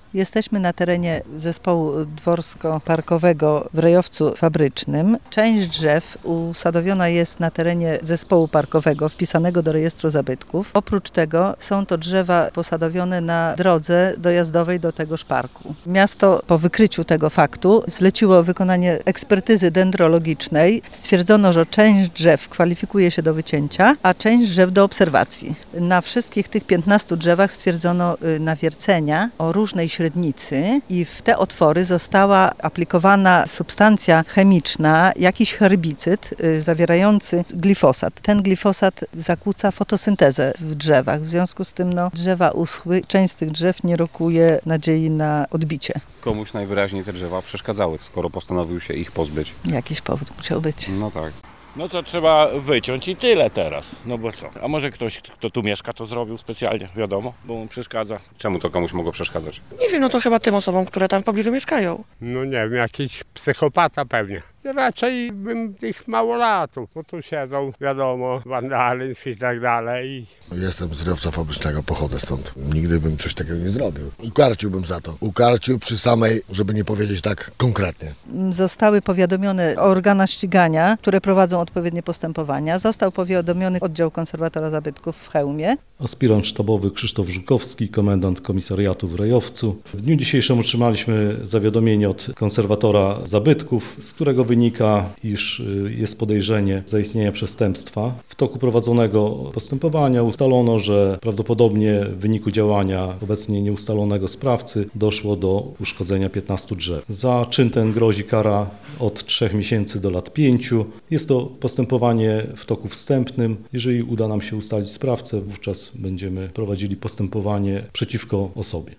Jesteśmy na terenie zespołu dworsko-parkowego w Rejowcu Fabrycznym. Część drzew usadowiona jest na terenie zespołu parkowego wpisanego do rejestru zabytków. Oprócz tego są to drzewa posadowione na drodze dojazdowej do tegoż parku. Miasto po wykryciu tego faktu zleciło wykonanie ekspertyzy dendrologicznej. Stwierdzono, że część drzew kwalifikuje się do wycięcia, a część drzew do obserwacji. Na wszystkich tych 15 drzewach stwierdzono nawiercenia o różnej średnicy i w te otwory została aplikowana substancja chemiczna, jakiś herbicyd zawierający glifosat. Ten glifosat zakłóca fotosyntezę w drzewach. W związku z tym drzewa uschły. Część z tych drzew nie rokuje nadziei na odbicie. Komuś najwyraźniej te drzewa przeszkadzały, skoro postanowił się ich pozbyć. Jakiś powód musiał być. No tak. No to trzeba wyciąć i tyle teraz, no bo co? A może ktoś, kto tu mieszka, to zrobił specjalnie, wiadomo, bo mu przeszkadza. Czemu to komuś mogło przeszkadzać? Nie wiem, no to chyba tym osobom, które tam w pobliżu mieszkają. No nie wiem, jakiś psychopata pewnie. Raczej bym tych małolatów, bo tu siedzą, wiadomo, wandalizm i tak dalej. Jestem z Rejowca Fabrycznego, pochodzę stąd. Nigdy bym coś takiego nie zrobił. Ukarciłbym za to. Ukarcił przy samej, żeby nie powiedzieć tak konkretnie. Zostały powiadomione organa ścigania, które prowadzą odpowiednie postępowania. Został powiadomiony oddział konserwatora zabytków w Chełmie. Aspirant sztabowy Krzysztof Żukowski, komendant komisariatu w Rejowcu. W dniu dzisiejszym otrzymaliśmy zawiadomienie od konserwatora zabytków, z którego wynika, iż jest podejrzenie zaistnienia przestępstwa. W toku prowadzonego postępowania ustalono, że prawdopodobnie w wyniku działania obecnie nieustalonego sprawcy doszło do uszkodzenia 15 drzew. Za czyn ten grozi kara od 3 miesięcy do lat 5. Jest to postępowanie w toku wstępnym. Jeżeli uda nam się ustalić sprawcę, wówczas będziemy prowadzili postępowanie przeciwko osobie.